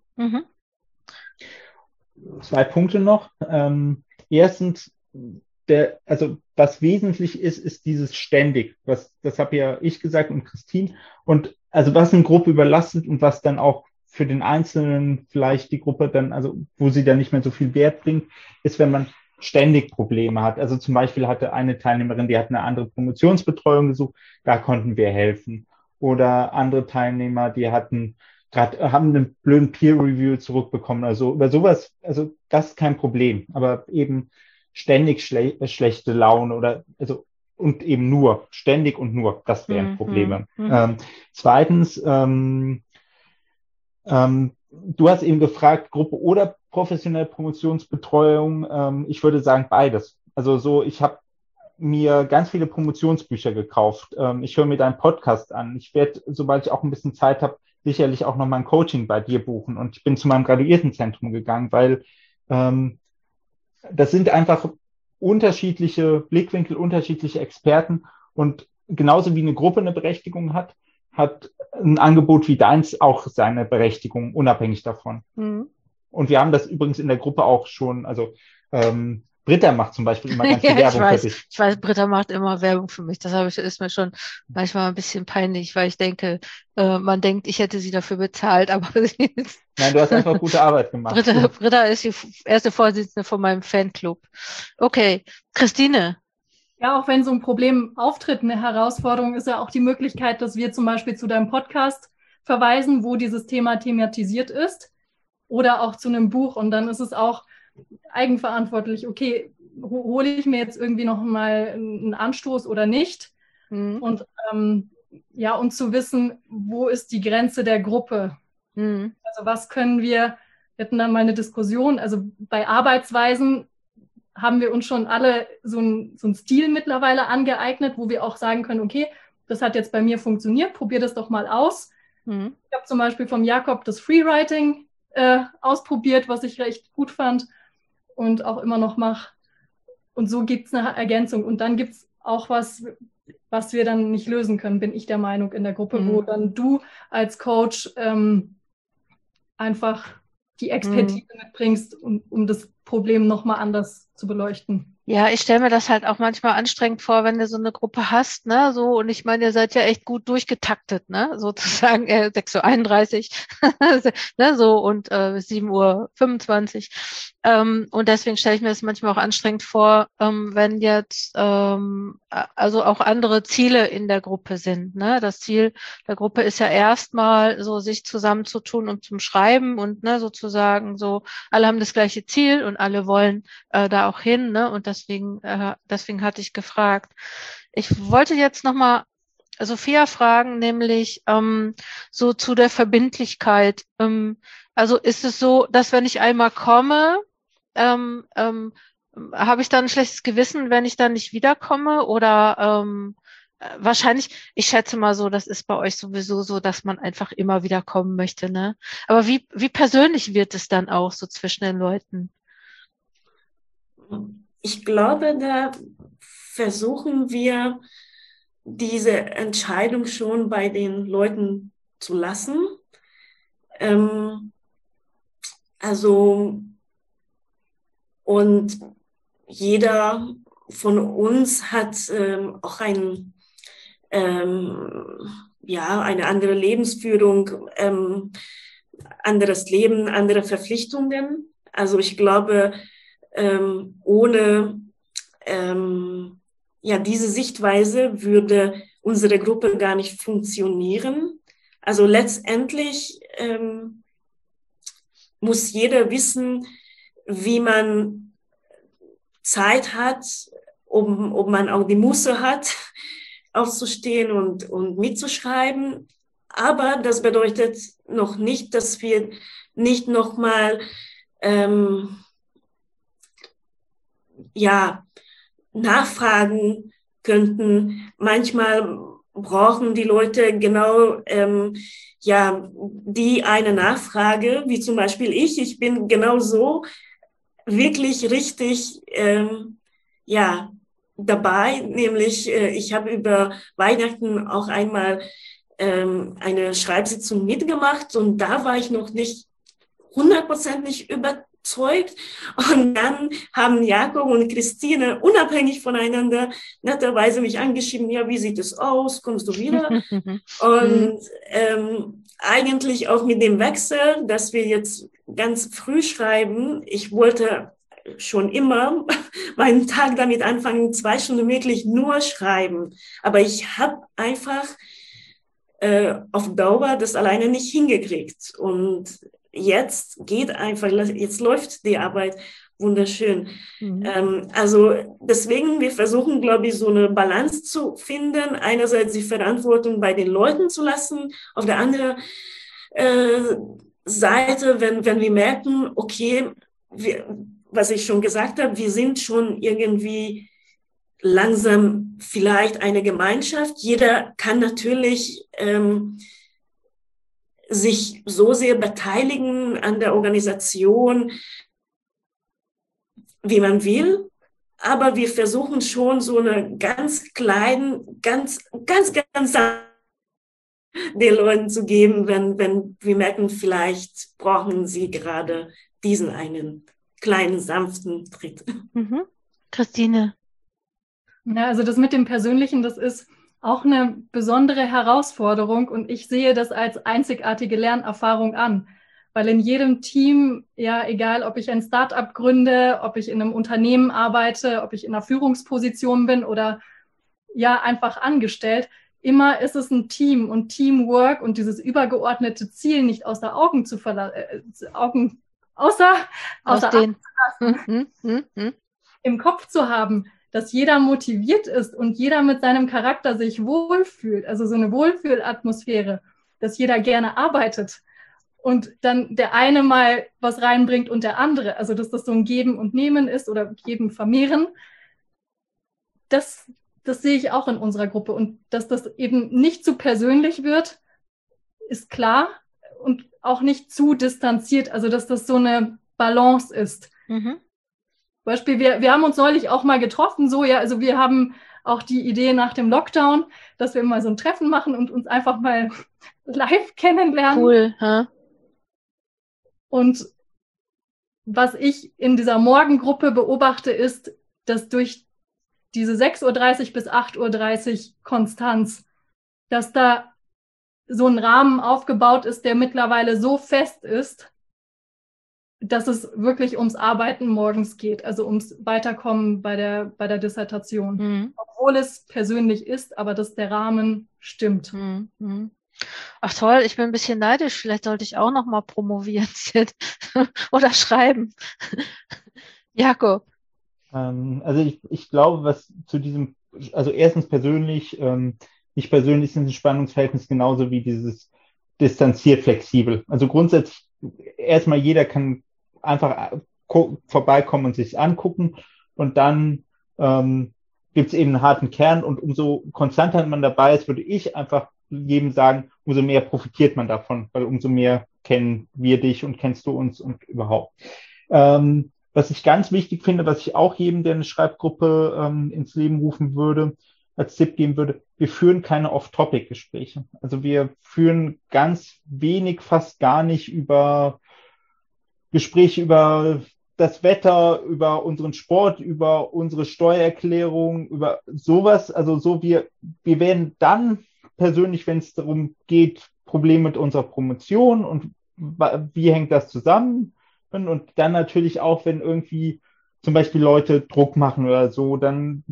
Speaker 3: 2 Punkte noch. Erstens, was wesentlich ist dieses ständig. Das habe ja ich gesagt und Christine. Und also was eine Gruppe überlastet und was dann auch für den Einzelnen vielleicht die Gruppe dann, also wo sie dann nicht mehr so viel Wert bringt, ist, wenn man ständig Probleme hat. Also zum Beispiel hatte eine Teilnehmerin, die hat eine andere Promotionsbetreuung gesucht, da konnten wir helfen. Oder andere Teilnehmer, die haben einen blöden Peer-Review zurückbekommen. Also über sowas, also das ist kein Problem. Aber eben ständig schlechte Laune oder und eben nur, ständig und nur, das wären Probleme. Zweitens, du hast eben gefragt, Gruppe oder professionelle Promotionsbetreuung. Ich würde sagen beides. Also so, ich habe mir ganz viele Promotionsbücher gekauft. Ich höre mir deinen Podcast an. Ich werde, sobald ich auch ein bisschen Zeit habe, sicherlich auch noch mal ein Coaching bei dir buchen. Und ich bin zu meinem Graduiertenzentrum gegangen, weil das sind einfach unterschiedliche Blickwinkel, unterschiedliche Experten. Und genauso wie eine Gruppe eine Berechtigung hat ein Angebot wie deins auch seine Berechtigung, unabhängig davon. Und wir haben das übrigens in der Gruppe auch schon, also Britta macht zum Beispiel immer ganz viel Werbung für dich.
Speaker 1: Ich weiß, Britta macht immer Werbung für mich. Das ist mir schon manchmal ein bisschen peinlich, weil ich denke, man denkt, ich hätte sie dafür bezahlt, aber
Speaker 3: nein, du hast einfach gute Arbeit gemacht.
Speaker 1: Britta ist die erste Vorsitzende von meinem Fanclub. Okay, Christine.
Speaker 2: Ja, auch wenn so ein Problem auftritt, eine Herausforderung, ist ja auch die Möglichkeit, dass wir zum Beispiel zu deinem Podcast verweisen, wo dieses Thema thematisiert ist, oder auch zu einem Buch. Und dann ist es auch eigenverantwortlich, okay, hole ich mir jetzt irgendwie noch mal einen Anstoß oder nicht? Und und zu wissen, wo ist die Grenze der Gruppe? Also was können wir hatten dann mal eine Diskussion, also bei Arbeitsweisen haben wir uns schon alle so einen Stil mittlerweile angeeignet, wo wir auch sagen können, okay, das hat jetzt bei mir funktioniert, probier das doch mal aus. Ich habe zum Beispiel vom Jakob das Freewriting ausprobiert, was ich recht gut fand und auch immer noch mache. Und so gibt es eine Ergänzung. Und dann gibt es auch was wir dann nicht lösen können, bin ich der Meinung, in der Gruppe, wo dann du als Coach einfach die Expertise mitbringst, um das Problem nochmal anders zu beleuchten.
Speaker 1: Ja, ich stelle mir das halt auch manchmal anstrengend vor, wenn du so eine Gruppe hast, ne, so, und ich meine, ihr seid ja echt gut durchgetaktet, ne, sozusagen, 6:31 Uhr, ne, so, und 7:25 Uhr. Und deswegen stelle ich mir das manchmal auch anstrengend vor, wenn jetzt also auch andere Ziele in der Gruppe sind, ne. Das Ziel der Gruppe ist ja erstmal so, sich zusammenzutun und zum Schreiben und, ne, sozusagen so, alle haben das gleiche Ziel und alle wollen da auch hin, ne? Und deswegen hatte ich gefragt. Ich wollte jetzt nochmal Sophia fragen, nämlich so zu der Verbindlichkeit. Also ist es so, dass wenn ich einmal komme, habe ich dann ein schlechtes Gewissen, wenn ich dann nicht wiederkomme? Oder wahrscheinlich, ich schätze mal so, das ist bei euch sowieso so, dass man einfach immer wieder kommen möchte, ne? Aber wie persönlich wird es dann auch so zwischen den Leuten?
Speaker 4: Ich glaube, da versuchen wir, diese Entscheidung schon bei den Leuten zu lassen. Also, und jeder von uns hat auch eine andere Lebensführung, anderes Leben, andere Verpflichtungen. Also ich glaube, ohne diese Sichtweise würde unsere Gruppe gar nicht funktionieren. Also letztendlich muss jeder wissen, wie man Zeit hat, ob man auch die Muße hat, aufzustehen und mitzuschreiben. Aber das bedeutet noch nicht, dass wir nicht nochmal nachfragen könnten. Manchmal brauchen die Leute genau die eine Nachfrage, wie zum Beispiel ich bin genau so wirklich richtig dabei, nämlich ich habe über Weihnachten auch einmal eine Schreibsitzung mitgemacht und da war ich noch nicht 100% überzeugt. Und dann haben Jakob und Christine unabhängig voneinander netterweise mich angeschrieben, ja, wie sieht es aus, kommst du wieder? Und eigentlich auch mit dem Wechsel, dass wir jetzt ganz früh schreiben, ich wollte schon immer meinen Tag damit anfangen, 2 Stunden wirklich nur schreiben. Aber ich habe einfach auf Dauer das alleine nicht hingekriegt. Und jetzt geht einfach, jetzt läuft die Arbeit wunderschön. Also deswegen, wir versuchen, glaube ich, so eine Balance zu finden. Einerseits die Verantwortung bei den Leuten zu lassen, auf der anderen Seite, wenn wir merken, okay, was ich schon gesagt habe, wir sind schon irgendwie langsam vielleicht eine Gemeinschaft. Jeder kann natürlich sich so sehr beteiligen an der Organisation, wie man will. Aber wir versuchen schon so eine ganz kleinen, ganz den Leuten zu geben, wenn wir merken, vielleicht brauchen sie gerade diesen einen kleinen, sanften Tritt.
Speaker 1: Christine.
Speaker 2: Ja, also das mit dem Persönlichen, das ist auch eine besondere Herausforderung und ich sehe das als einzigartige Lernerfahrung an, weil in jedem Team, ja, egal ob ich ein Start-up gründe, ob ich in einem Unternehmen arbeite, ob ich in einer Führungsposition bin oder ja einfach angestellt, immer ist es ein Team und Teamwork und dieses übergeordnete Ziel nicht aus den Augen zu verlassen, im Kopf zu haben, dass jeder motiviert ist und jeder mit seinem Charakter sich wohlfühlt, also so eine Wohlfühlatmosphäre, dass jeder gerne arbeitet und dann der eine mal was reinbringt und der andere, also dass das so ein Geben und Nehmen ist oder Geben, Vermehren, das sehe ich auch in unserer Gruppe und dass das eben nicht zu persönlich wird, ist klar und auch nicht zu distanziert, also dass das so eine Balance ist. Beispiel, wir haben uns neulich auch mal getroffen, so, ja, also wir haben auch die Idee nach dem Lockdown, dass wir mal so ein Treffen machen und uns einfach mal live kennenlernen.
Speaker 1: Cool, ha?
Speaker 2: Und was ich in dieser Morgengruppe beobachte, ist, dass durch diese 6:30 Uhr bis 8:30 Uhr Konstanz, dass da so ein Rahmen aufgebaut ist, der mittlerweile so fest ist, dass es wirklich ums Arbeiten morgens geht, also ums Weiterkommen bei der Dissertation.
Speaker 1: Mhm.
Speaker 2: Obwohl es persönlich ist, aber dass der Rahmen stimmt.
Speaker 1: Mhm. Ach toll, ich bin ein bisschen neidisch. Vielleicht sollte ich auch noch mal promovieren oder schreiben. Jakob.
Speaker 3: Also ich glaube, was zu diesem, also erstens persönlich, ich persönlich sind ein Spannungsverhältnis genauso wie dieses distanziert flexibel. Also grundsätzlich erstmal jeder kann einfach vorbeikommen und sich angucken und dann gibt es eben einen harten Kern und umso konstanter man dabei ist, würde ich einfach jedem sagen, umso mehr profitiert man davon, weil umso mehr kennen wir dich und kennst du uns und überhaupt. Was ich ganz wichtig finde, was ich auch jedem, der eine Schreibgruppe ins Leben rufen würde, als Tipp geben würde, wir führen keine Off-Topic-Gespräche. Also wir führen ganz wenig, fast gar nicht über Gespräche über das Wetter, über unseren Sport, über unsere Steuererklärung, über sowas. Also so wir werden dann persönlich, wenn es darum geht, Probleme mit unserer Promotion und wie hängt das zusammen? Und dann natürlich auch, wenn irgendwie zum Beispiel Leute Druck machen oder so, dann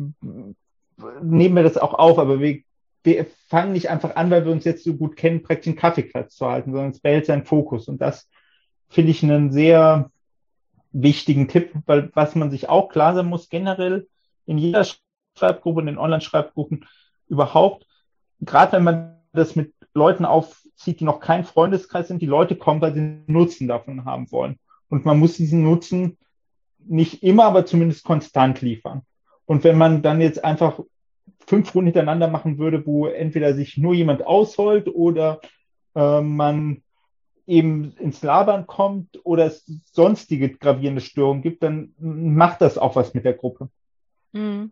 Speaker 3: nehmen wir das auch auf, aber wir fangen nicht einfach an, weil wir uns jetzt so gut kennen, praktisch einen Kaffeeklatsch zu halten, sondern es behält seinen Fokus. Und das finde ich einen sehr wichtigen Tipp, weil was man sich auch klar sein muss, generell in jeder Schreibgruppe, in den Online-Schreibgruppen überhaupt, gerade wenn man das mit Leuten aufzieht, die noch kein Freundeskreis sind, die Leute kommen, weil sie Nutzen davon haben wollen. Und man muss diesen Nutzen nicht immer, aber zumindest konstant liefern. Und wenn man dann jetzt einfach 5 Runden hintereinander machen würde, wo entweder sich nur jemand ausholt oder man eben ins Labern kommt oder es sonstige gravierende Störungen gibt, dann macht das auch was mit der Gruppe.
Speaker 1: Mhm.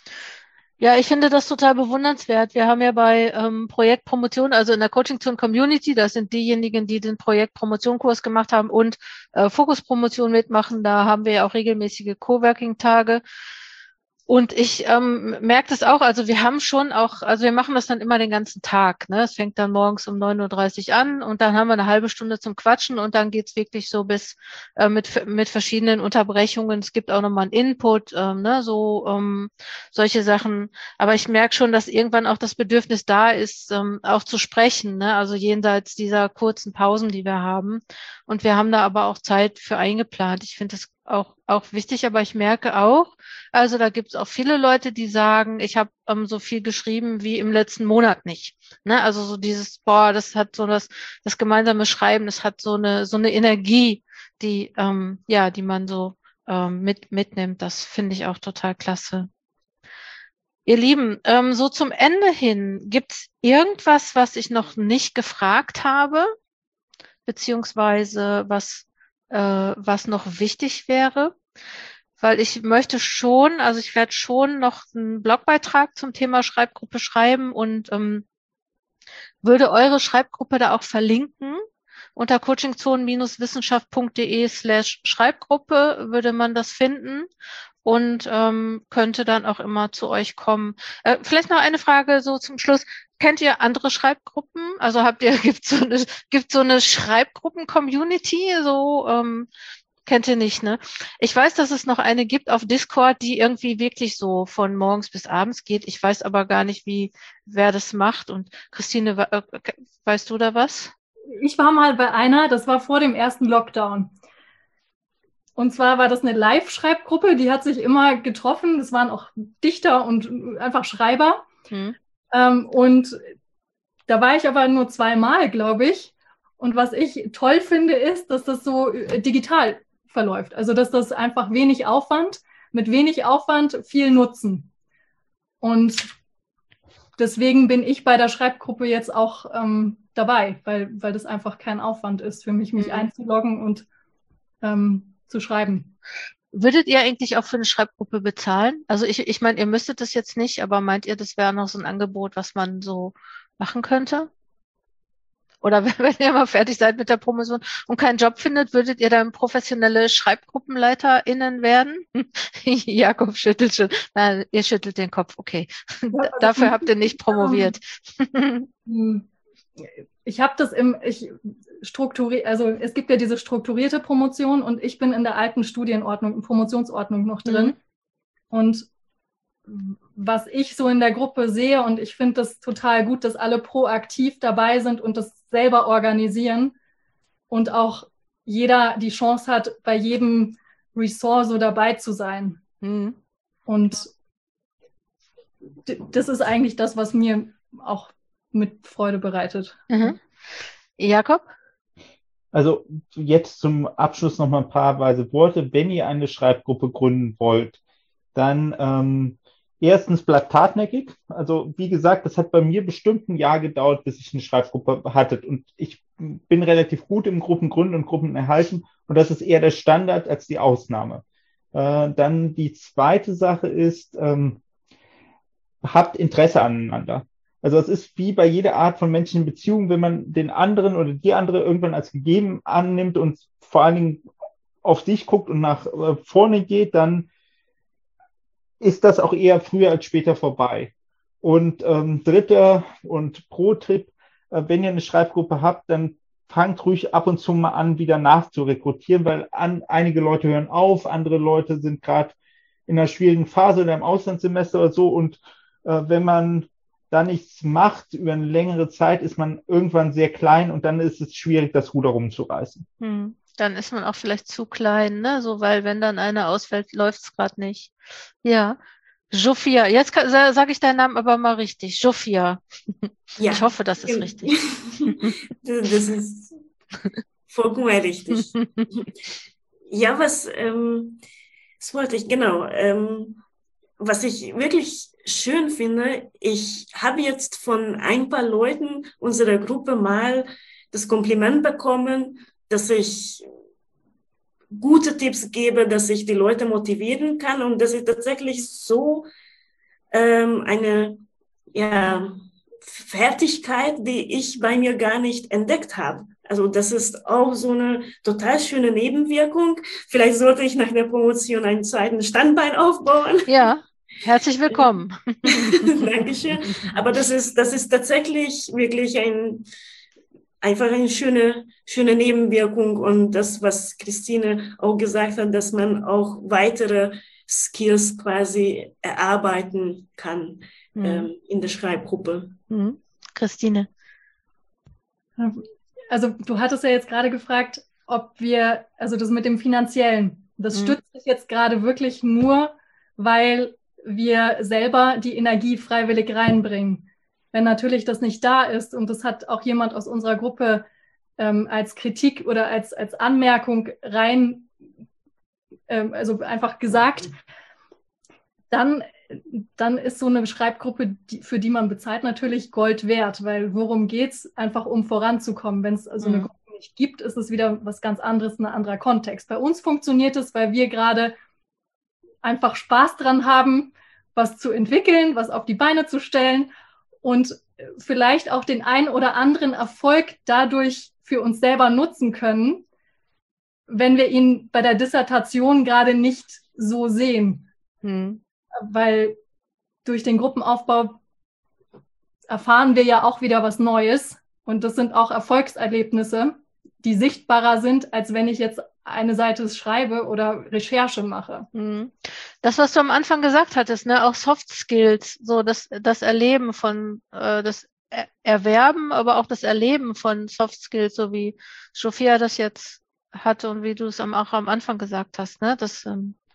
Speaker 1: Ja, ich finde das total bewundernswert. Wir haben ja bei Projekt Promotion, also in der Coaching Zone Community, das sind diejenigen, die den Projekt Promotion-Kurs gemacht haben und Fokus Promotion mitmachen. Da haben wir ja auch regelmäßige Coworking-Tage. Und ich merke das auch, also wir haben schon auch, also wir machen das dann immer den ganzen Tag, ne? Es fängt dann morgens um 9:30 Uhr an und dann haben wir eine halbe Stunde zum Quatschen und dann geht's wirklich so bis mit verschiedenen Unterbrechungen. Es gibt auch nochmal einen Input, ne? Solche Sachen. Aber ich merke schon, dass irgendwann auch das Bedürfnis da ist, auch zu sprechen, ne? Also jenseits dieser kurzen Pausen, die wir haben. Und wir haben da aber auch Zeit für eingeplant. Ich finde das auch wichtig, aber ich merke auch, also da gibt es auch viele Leute, die sagen, ich habe so viel geschrieben wie im letzten Monat nicht. Ne? Also so dieses, das hat so das gemeinsame Schreiben, das hat so eine Energie, die die man so mitnimmt. Das finde ich auch total klasse. Ihr Lieben, so zum Ende hin, gibt es irgendwas, was ich noch nicht gefragt habe, beziehungsweise was noch wichtig wäre? Weil ich möchte schon, also ich werde schon noch einen Blogbeitrag zum Thema Schreibgruppe schreiben und würde eure Schreibgruppe da auch verlinken. Unter coachingzonen-wissenschaft.de/Schreibgruppe würde man das finden und könnte dann auch immer zu euch kommen. Vielleicht noch eine Frage so zum Schluss. Kennt ihr andere Schreibgruppen? Also gibt so eine Schreibgruppen-Community? Kennt ihr nicht, ne? Ich weiß, dass es noch eine gibt auf Discord, die irgendwie wirklich so von morgens bis abends geht. Ich weiß aber gar nicht, wer das macht. Und Christine, weißt du da was?
Speaker 2: Ich war mal bei einer, das war vor dem ersten Lockdown. Und zwar war das eine Live-Schreibgruppe, die hat sich immer getroffen. Das waren auch Dichter und einfach Schreiber. Und da war ich aber nur 2-mal, glaube ich. Und was ich toll finde, ist, dass das so digital verläuft. Also, dass das einfach mit wenig Aufwand viel Nutzen. Und deswegen bin ich bei der Schreibgruppe jetzt auch dabei, weil das einfach kein Aufwand ist für mich einzuloggen und zu schreiben.
Speaker 1: Würdet ihr eigentlich auch für eine Schreibgruppe bezahlen? Also ich meine, ihr müsstet das jetzt nicht, aber meint ihr, das wäre noch so ein Angebot, was man so machen könnte? Oder wenn ihr mal fertig seid mit der Promotion und keinen Job findet, würdet ihr dann professionelle SchreibgruppenleiterInnen werden? Jakob schüttelt schon. Nein, ihr schüttelt den Kopf. Okay. Dafür habt ihr nicht promoviert.
Speaker 2: Ich habe das also es gibt ja diese strukturierte Promotion und ich bin in der alten Studienordnung, Promotionsordnung noch drin. Und was ich so in der Gruppe sehe, und ich finde das total gut, dass alle proaktiv dabei sind und das selber organisieren und auch jeder die Chance hat, bei jedem Ressort so dabei zu sein. Und das ist eigentlich das, was mir auch mit Freude bereitet.
Speaker 1: Jakob?
Speaker 3: Also jetzt zum Abschluss noch mal ein paar weise Worte. Wenn ihr eine Schreibgruppe gründen wollt, dann erstens bleibt hartnäckig. Also wie gesagt, das hat bei mir bestimmt ein Jahr gedauert, bis ich eine Schreibgruppe hatte. Und ich bin relativ gut im Gruppengründen und Gruppenerhalten. Und das ist eher der Standard als die Ausnahme. Dann die zweite Sache ist, habt Interesse aneinander. Also es ist wie bei jeder Art von menschlichen Beziehung, wenn man den anderen oder die andere irgendwann als gegeben annimmt und vor allen Dingen auf sich guckt und nach vorne geht, dann ist das auch eher früher als später vorbei. Und dritter und Pro-Tipp, wenn ihr eine Schreibgruppe habt, dann fangt ruhig ab und zu mal an, wieder nachzurekrutieren, weil einige Leute hören auf, andere Leute sind gerade in einer schwierigen Phase oder im Auslandssemester oder so. Und wenn man da nichts macht über eine längere Zeit, ist man irgendwann sehr klein und dann ist es schwierig, das Ruder rumzureißen.
Speaker 1: Dann ist man auch vielleicht zu klein, ne? So, weil wenn dann einer ausfällt, läuft es gerade nicht. Ja. Sophia, jetzt sage ich deinen Namen aber mal richtig. Sophia.
Speaker 4: Ja.
Speaker 1: Ich hoffe, das ist richtig.
Speaker 4: Das ist vollkommen richtig. Ja, was wollte ich, genau. Was ich wirklich schön finde, ich habe jetzt von ein paar Leuten unserer Gruppe mal das Kompliment bekommen, dass ich gute Tipps gebe, dass ich die Leute motivieren kann und dass ich tatsächlich so eine Fertigkeit, die ich bei mir gar nicht entdeckt habe. Also das ist auch so eine total schöne Nebenwirkung. Vielleicht sollte ich nach der Promotion einen zweiten Standbein aufbauen.
Speaker 1: Ja, herzlich willkommen.
Speaker 4: Dankeschön. Aber das ist tatsächlich wirklich einfach eine schöne Nebenwirkung und das, was Christine auch gesagt hat, dass man auch weitere Skills quasi erarbeiten kann in der Schreibgruppe.
Speaker 1: Christine.
Speaker 2: Also du hattest ja jetzt gerade gefragt, ob wir, also das mit dem Finanziellen, das stützt sich jetzt gerade wirklich nur, weil wir selber die Energie freiwillig reinbringen. Wenn natürlich das nicht da ist, und das hat auch jemand aus unserer Gruppe als Kritik oder als Anmerkung also einfach gesagt, dann ist so eine Schreibgruppe, für die man bezahlt, natürlich Gold wert, weil worum geht's? Einfach um voranzukommen. Wenn es also eine Gruppe nicht gibt, ist es wieder was ganz anderes, ein anderer Kontext. Bei uns funktioniert es, weil wir gerade einfach Spaß dran haben, was zu entwickeln, was auf die Beine zu stellen und vielleicht auch den einen oder anderen Erfolg dadurch für uns selber nutzen können, wenn wir ihn bei der Dissertation gerade nicht so sehen. Weil durch den Gruppenaufbau erfahren wir ja auch wieder was Neues und das sind auch Erfolgserlebnisse, die sichtbarer sind, als wenn ich jetzt eine Seite schreibe oder Recherche mache.
Speaker 1: Das, was du am Anfang gesagt hattest, ne, auch Soft Skills, so das Erleben von, das Erwerben, aber auch das Erleben von Soft Skills, so wie Sophia das jetzt hatte und wie du es auch am Anfang gesagt hast, ne, das,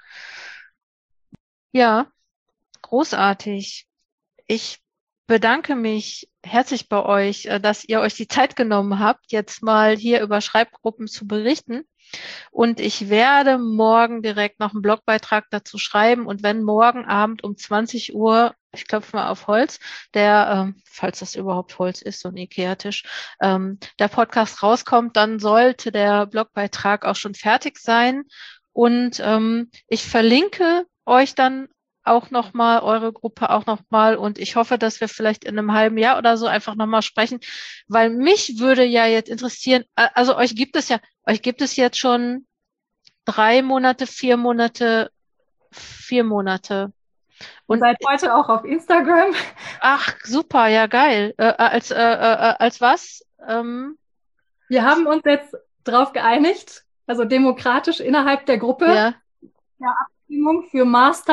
Speaker 1: ja, großartig. Ich bedanke mich herzlich bei euch, dass ihr euch die Zeit genommen habt, jetzt mal hier über Schreibgruppen zu berichten. Und ich werde morgen direkt noch einen Blogbeitrag dazu schreiben. Und wenn morgen Abend um 20 Uhr, ich klopfe mal auf Holz, falls das überhaupt Holz ist, so ein Ikea-Tisch, der Podcast rauskommt, dann sollte der Blogbeitrag auch schon fertig sein. Und ich verlinke euch dann auch nochmal, eure Gruppe auch nochmal. Und ich hoffe, dass wir vielleicht in einem halben Jahr oder so einfach nochmal sprechen, weil mich würde ja jetzt interessieren, also euch gibt es jetzt schon 3 Monate, 4 Monate, 4 Monate.
Speaker 2: Und seid heute auch auf Instagram.
Speaker 1: Ach, super, ja, geil. Als was?
Speaker 2: Wir haben uns jetzt darauf geeinigt, also demokratisch innerhalb der Gruppe,
Speaker 1: Ja.
Speaker 2: der Abstimmung für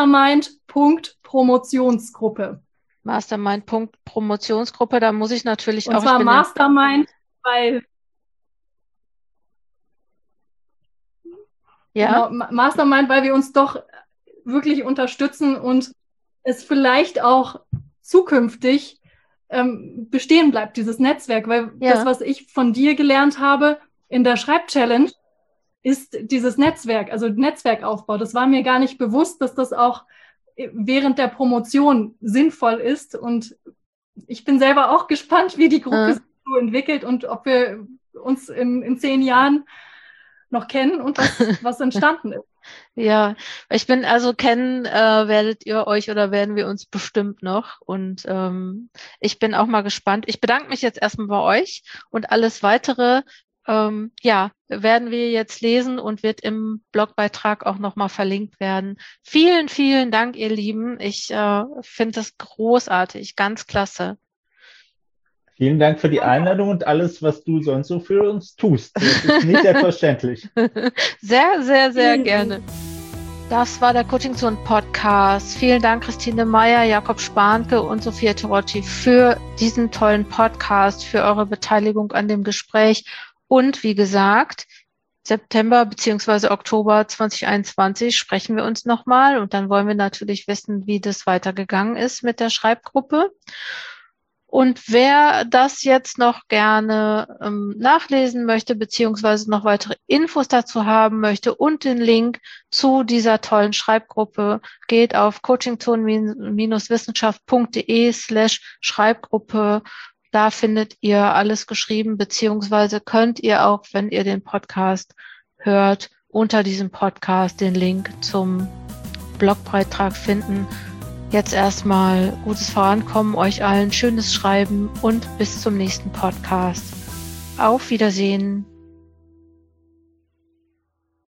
Speaker 2: Mastermind.Promotionsgruppe.
Speaker 1: Mastermind.Promotionsgruppe, da muss ich natürlich
Speaker 2: Und
Speaker 1: auch.
Speaker 2: zwar Mastermind, weil
Speaker 1: Ja.
Speaker 2: Genau, Mastermind, weil wir uns doch wirklich unterstützen und es vielleicht auch zukünftig bestehen bleibt, dieses Netzwerk. Weil das, was ich von dir gelernt habe in der Schreibchallenge, ist dieses Netzwerk, also Netzwerkaufbau. Das war mir gar nicht bewusst, dass das auch während der Promotion sinnvoll ist. Und ich bin selber auch gespannt, wie die Gruppe sich so entwickelt und ob wir uns in 10 Jahren noch kennen und was entstanden ist.
Speaker 1: Ja, kennen werdet ihr euch oder werden wir uns bestimmt noch. Und ich bin auch mal gespannt. Ich bedanke mich jetzt erstmal bei euch und alles Weitere, werden wir jetzt lesen und wird im Blogbeitrag auch nochmal verlinkt werden. Vielen, vielen Dank, ihr Lieben. Ich finde das großartig, ganz klasse.
Speaker 3: Vielen Dank für die Einladung und alles, was du sonst so für uns tust. Das ist nicht selbstverständlich.
Speaker 1: Sehr, sehr, sehr gerne. Das war der Coaching Zone Podcast. Vielen Dank, Christine Meyer, Jakob Spanke und Sophia Terocci für diesen tollen Podcast, für eure Beteiligung an dem Gespräch. Und wie gesagt, September bzw. Oktober 2021 sprechen wir uns nochmal und dann wollen wir natürlich wissen, wie das weitergegangen ist mit der Schreibgruppe. Und wer das jetzt noch gerne nachlesen möchte, beziehungsweise noch weitere Infos dazu haben möchte und den Link zu dieser tollen Schreibgruppe, geht auf coachingzone-wissenschaft.de/Schreibgruppe. Da findet ihr alles geschrieben, beziehungsweise könnt ihr auch, wenn ihr den Podcast hört, unter diesem Podcast den Link zum Blogbeitrag finden. Jetzt erstmal gutes Vorankommen, euch allen schönes Schreiben und bis zum nächsten Podcast. Auf Wiedersehen.